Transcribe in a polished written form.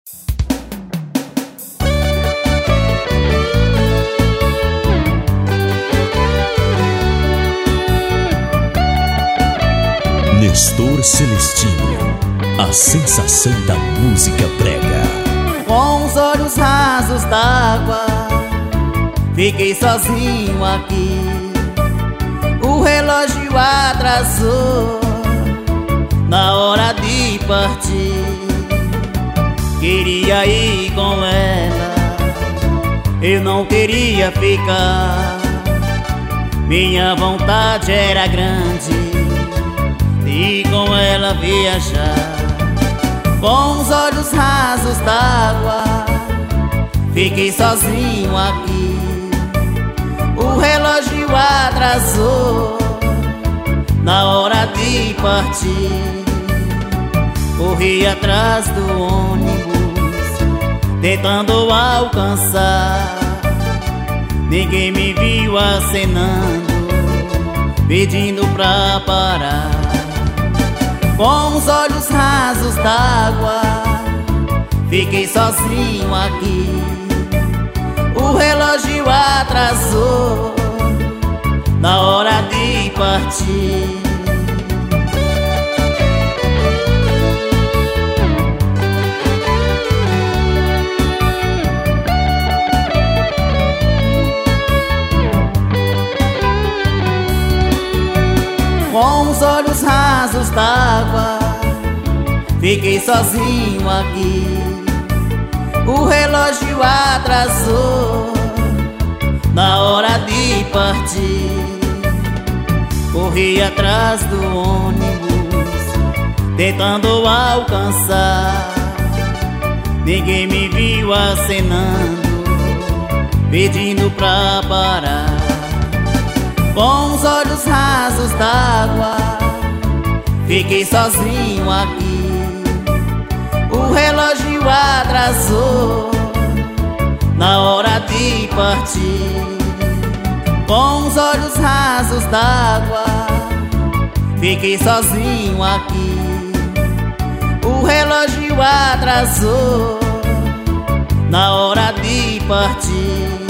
Nestor Celestino, a sensação da música brega. Com os olhos rasos d'água, fiquei sozinho aqui. O relógio atrasou na hora de partir. Queria ir com ela, eu não queria ficar. Minha vontade era grande e com ela viajar. Com os olhos rasos d'água, fiquei sozinho aqui. O relógio atrasou na hora de partir. Corri atrás do ônibus, tentando alcançar. Ninguém me viu acenando, pedindo pra parar. Com os olhos rasos d'água, fiquei sozinho aqui. O relógio atrasou na hora de partir. Com os olhos rasos d'água, fiquei sozinho aqui. O relógio atrasou na hora de partir. Corri atrás do ônibus, tentando alcançar. Ninguém me viu acenando, pedindo pra parar. Com os olhos rasos d'água, fiquei sozinho aqui. O relógio atrasou na hora de partir. Com os olhos rasos d'água, fiquei sozinho aqui. O relógio atrasou na hora de partir.